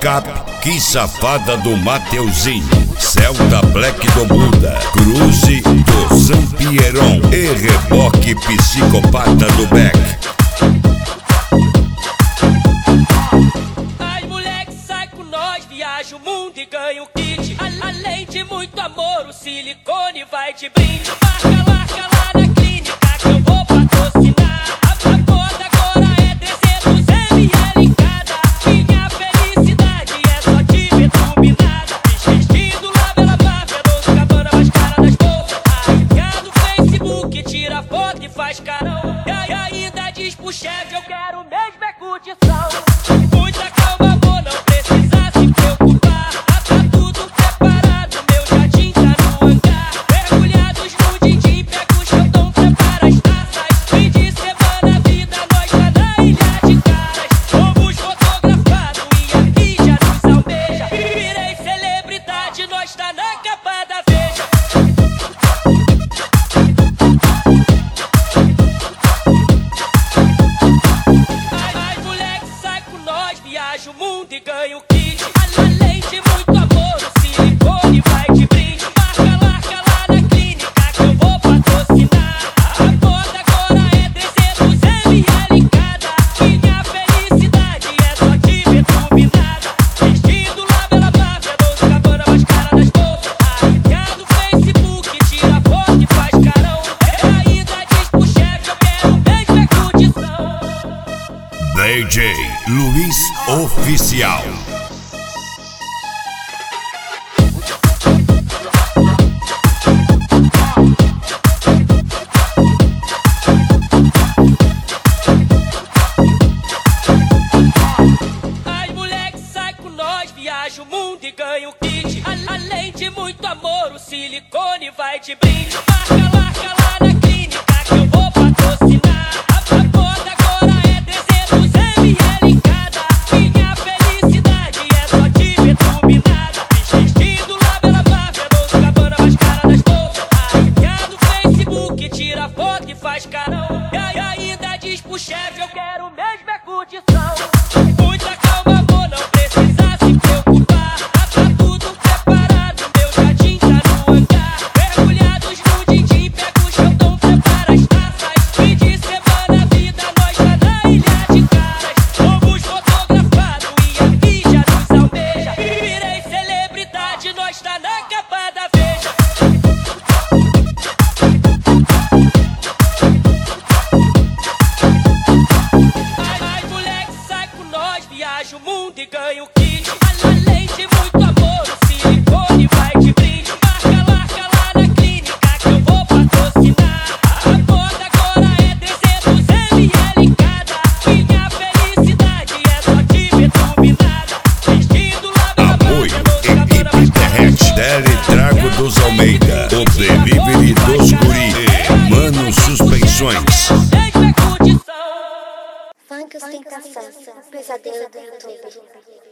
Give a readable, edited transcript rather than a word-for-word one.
Picape, Que Safada do Mateuzinho, Celta Black do Buda, Cruze do Sampieron e Reboque Psicopata do Beck. As moleque sai com nós, viaja o mundo e ganha o kit. Além de muito amor, o silicone vai de brinde. Marca lá na clínica que eu vou patrocinar. A moda agora é 300 ml em cada. Minha felicidade é só te ver dominada. Vestido lá pela máfia, Dolce & Gabbana mais cara das bolsas. Arranca no Facebook, tira foto e faz carão. E ainda diz pro chefe, eu quero mesmo é curtição. Muita calma, amor, não precisa se preocupar. Tá tudo preparado, meu jardim tá no hangar. Mergulhados no din-din, pega o chantão, prepara as taças. Fim de semana, vida, nós tá na ilha de caras. Fomos fotografados e a mídia nos almeja. Virei celebridade, nós tá na capa da Veja. Ai, moleque, sai com nós, viaja o mundo e ganha o kit. Além de muito amor, o silicone vai de brinde. Marca lá na clínica que eu vou patrocinar. A moda agora é 300 ml em cada. Minha felicidade é só te ver dominada. Vestido lá pela máfia, Dolce & Gabbana mais cara das bolsas. Arranca no Facebook, tira foto e faz carão. E ainda diz pro chefe, eu quero mesmo é curtição. DJ Luiz Oficial. As moleque sai com nós, viaja o mundo e ganha o kit. Além de muito amor, o silicone vai de brinde. Marca lá na clínica que eu vou patrocinar. A moda agora é 300 ml em cada. Minha felicidade é só te ver dominada. Vestido lá pela máfia, Dolce & Gabbana mais cara das bolsas. Arranca no Facebook, tira foto e faz carão. E ainda diz pro chefe, eu quero mesmo é curtição. Muita calma, amor, não precisa se preocupar. Tá tudo preparado, meu jardim tá no hangar. Mergulhados no din-din, pega o chantão, prepara as taças. Fim de semana, vida, nós tá na ilha de caras. Fomos fotografados e a mídia nos almeja. Virei celebridade, nós tá na capa da Veja. Ai, moleque, sai com nós, viaja o mundo e ganha o kit. Além de muito amor, o silicone vai de brinde. Marca lá na clínica que eu vou patrocinar. A moda agora é 300 ml em cada. Minha felicidade é só te ver dominada. Vestido lá pela Apoio máfia, Dolce & Gabbana Equipe mais cara das Terret, Teletrago dos Almeida, o Delivery dos Guri e Mano Suspensões. Mesmo é curtição. Funk ostentação, pesadelo do YouTube.